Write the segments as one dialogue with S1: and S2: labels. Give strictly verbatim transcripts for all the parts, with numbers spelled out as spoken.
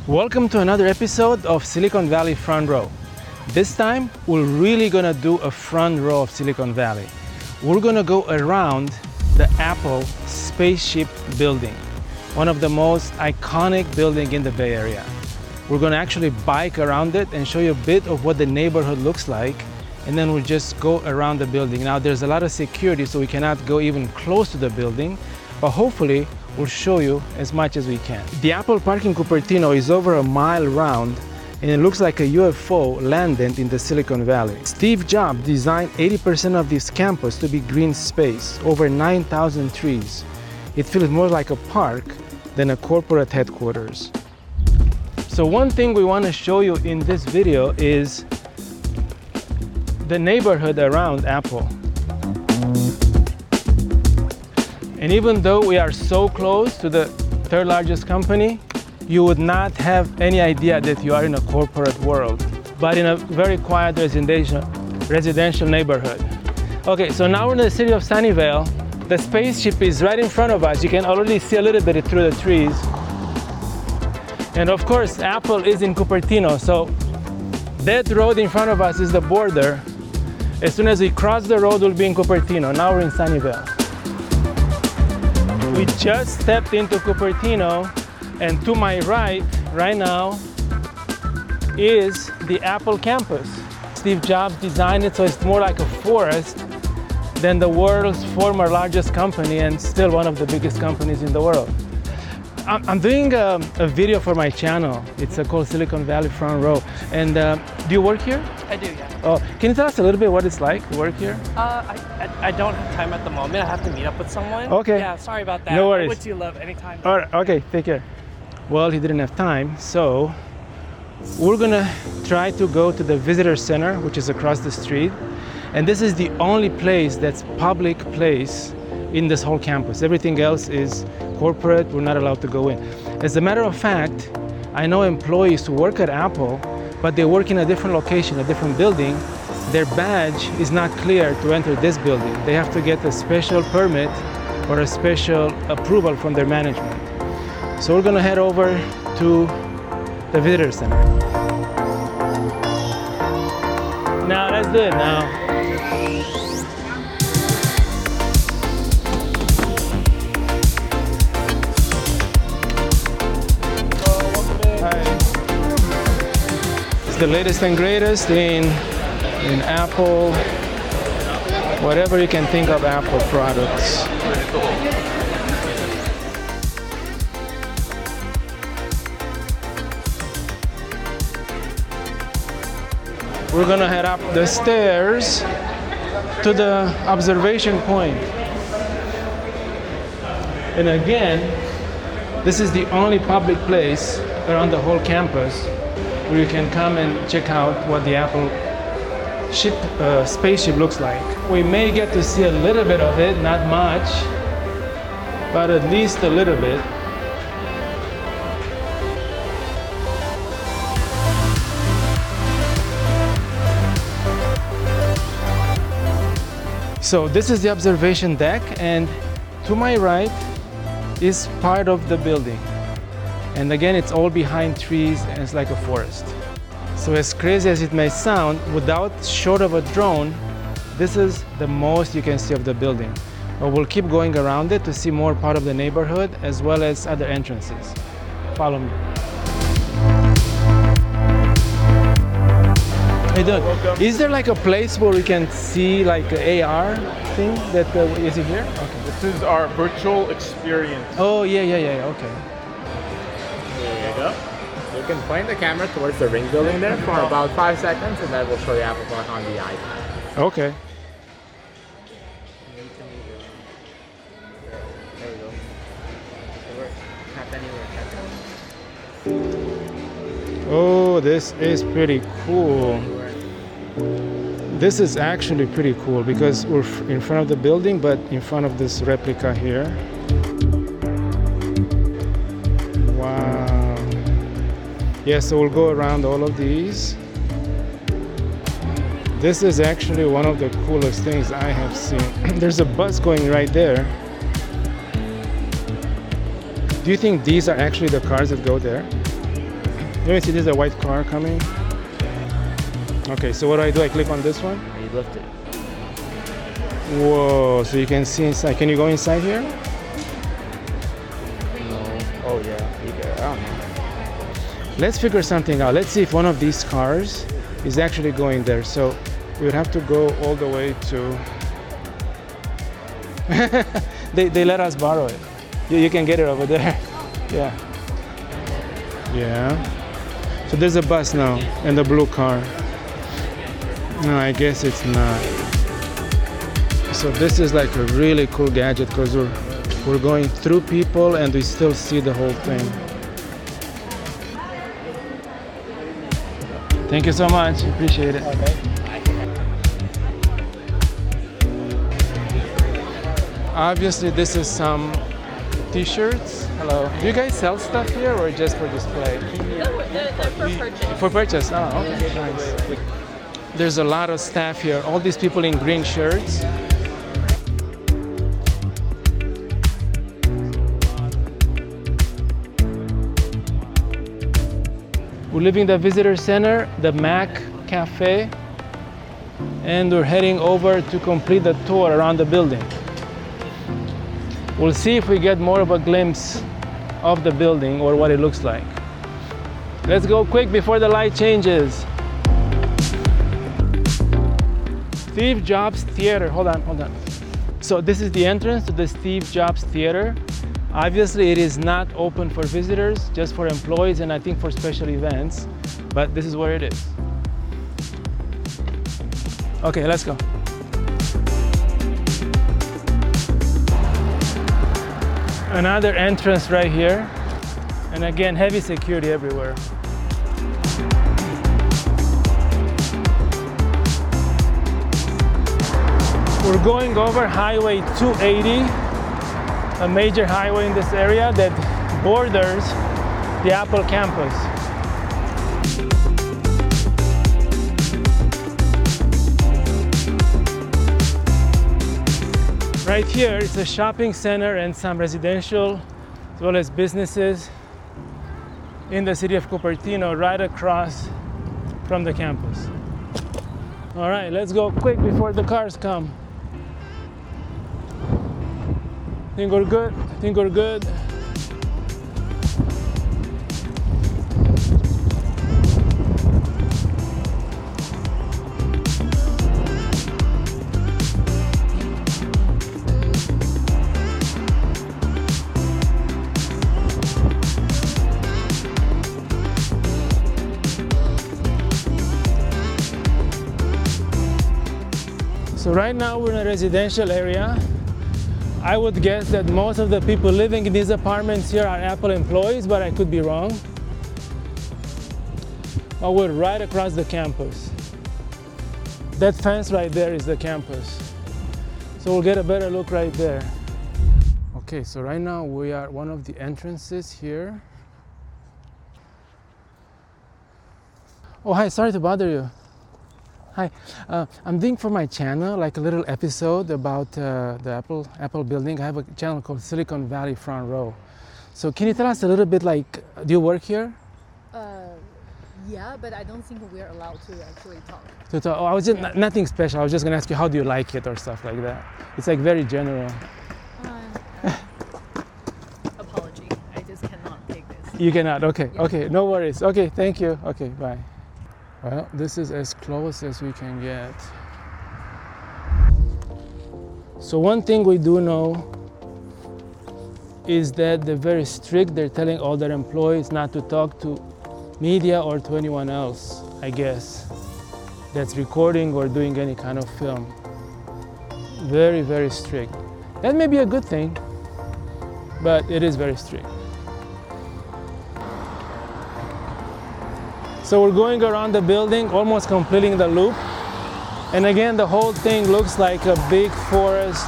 S1: Welcome to another episode of Silicon Valley Front Row. This time, we're really gonna do a front row of Silicon Valley. We're gonna go around the Apple Spaceship Building, one of the most iconic buildings in the Bay Area. We're gonna actually bike around it and show you a bit of what the neighborhood looks like, and then we'll just go around the building. Now, there's a lot of security, so we cannot go even close to the building, but hopefully, we'll show you as much as we can. The Apple Park in Cupertino is over a mile round, and it looks like a U F O landed in the Silicon Valley. Steve Jobs designed eighty percent of this campus to be green space, over nine thousand trees. It feels more like a park than a corporate headquarters. So one thing we want to show you in this video is the neighborhood around Apple. And even though we are so close to the third largest company, you would not have any idea that you are in a corporate world, but in a very quiet residential, residential neighborhood. Okay, so now we're in the city of Sunnyvale. The spaceship is right in front of us. You can already see a little bit through the trees. And of course, Apple is in Cupertino, so that road in front of us is the border. As soon as we cross the road, we'll be in Cupertino. Now we're in Sunnyvale. We just stepped into Cupertino, and to my right, right now, is the Apple campus. Steve Jobs designed it so it's more like a forest than the world's former largest company and still one of the biggest companies in the world. I'm doing a, a video for my channel. It's called Silicon Valley Front Row. And uh, do you work here?
S2: I do, yeah.
S1: Oh, can you tell us a little bit what it's like to work here?
S2: Uh, I, I, I don't have time at the moment. I have to meet up with someone.
S1: Okay.
S2: Yeah, sorry about that.
S1: No worries.
S2: Would you love anytime?
S1: All right, okay, take care. Well, he didn't have time, so we're gonna try to go to the visitor center, which is across the street. And this is the only place that's public place in this whole campus. Everything else is corporate. We're not allowed to go in. As a matter of fact, I know employees who work at Apple, but they work in a different location, a different building. Their badge is not clear to enter this building. They have to get a special permit or a special approval from their management. So we're gonna head over to the visitor center. Now, let's do it now. The latest and greatest in in Apple, whatever you can think of Apple products. We're gonna head up the stairs to the observation point. And again, this is the only public place around the whole campus where you can come and check out what the Apple ship, uh, spaceship looks like. We may get to see a little bit of it, not much, but at least a little bit. So this is the observation deck, and to my right is part of the building. And again, it's all behind trees and it's like a forest. So as crazy as it may sound, without short of a drone, this is the most you can see of the building. But we'll keep going around it to see more part of the neighborhood as well as other entrances. Follow me. Hey, Doug, is there like a place where we can see like an A R thing that uh, is it here? Okay.
S3: This is our virtual experience.
S1: Oh, yeah, yeah, yeah, okay.
S4: There you go. You can point the camera towards the ring building there for about five seconds, and then we'll show you Apple Park on the iPad.
S1: Okay.
S4: There you go.
S1: Oh, this is pretty cool. This is actually pretty cool because we're in front of the building, but in front of this replica here. Wow. Yeah, so we'll go around all of these. This is actually one of the coolest things I have seen. There's a bus going right there. Do you think these are actually the cars that go there? You want to see there's a white car coming? Okay, so what do I do? I click on this one?
S4: You lift it.
S1: Whoa, so you can see inside. Can you go inside here?
S4: No. Oh yeah, you get, I don't know.
S1: Let's figure something out. Let's see if one of these cars is actually going there. So we would have to go all the way to... they, they let us borrow it. You, you can get it over there. Yeah. Yeah. So there's a bus now and the blue car. No, I guess it's not. So this is like a really cool gadget because we're, we're going through people and we still see the whole thing. Thank you so much. Appreciate it.
S4: Okay.
S1: Obviously, this is some t-shirts. Hello. Do you guys sell stuff here or just for display?
S5: No, they're, they're for purchase.
S1: For purchase. Oh, okay. Nice. There's a lot of staff here. All these people in green shirts. We're leaving the visitor center, the Mac Cafe, and we're heading over to complete the tour around the building. We'll see if we get more of a glimpse of the building or what it looks like. Let's go quick before the light changes. Steve Jobs Theater. Hold on, hold on. So this is the entrance to the Steve Jobs Theater. Obviously, it is not open for visitors, just for employees and I think for special events, but this is where it is. Okay, let's go. Another entrance right here, and again, heavy security everywhere. We're going over Highway two eighty. A major highway in this area that borders the Apple campus. Right here it's a shopping center and some residential as well as businesses in the city of Cupertino right across from the campus. All right, let's go quick before the cars come. Think we're good? Think we're good? So right now we're in a residential area. I would guess that most of the people living in these apartments here are Apple employees, but I could be wrong. But we're right across the campus. That fence right there is the campus. So we'll get a better look right there. Okay, so right now we are at one of the entrances here. Oh, hi, sorry to bother you. Hi, uh, I'm doing for my channel like a little episode about uh, the Apple Apple building. I have a channel called Silicon Valley Front Row. So can you tell us a little bit, like, do you work here?
S5: Uh, yeah, but I don't think we're allowed to actually talk.
S1: To talk? Oh, I was just n- nothing special. I was just gonna ask you how do you like it or stuff like that. It's like very general.
S5: Uh, apology, I just cannot take this.
S1: You cannot. Okay.
S5: Yeah.
S1: Okay. No worries. Okay. Thank you. Okay. Bye. Well, this is as close as we can get. So one thing we do know is that they're very strict. They're telling all their employees not to talk to media or to anyone else, I guess, that's recording or doing any kind of film. Very, very strict. That may be a good thing, but it is very strict. So we're going around the building, almost completing the loop. And again, the whole thing looks like a big forest,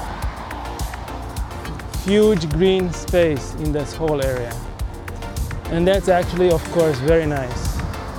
S1: huge green space in this whole area. And that's actually, of course, very nice.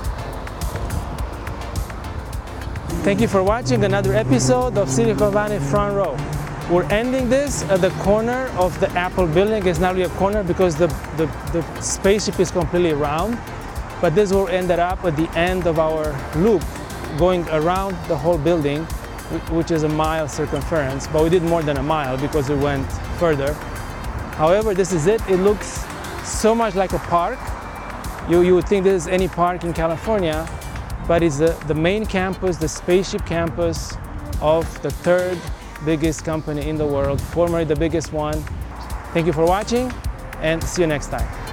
S1: Thank you for watching another episode of Silicon Valley Front Row. We're ending this at the corner of the Apple building. It's not really a corner because the, the, the spaceship is completely round. But this will end up at the end of our loop, going around the whole building, which is a mile circumference, but we did more than a mile because we went further. However, this is it. It looks so much like a park. You, you would think this is any park in California, but it's the, the main campus, the spaceship campus of the third biggest company in the world, formerly the biggest one. Thank you for watching, and see you next time.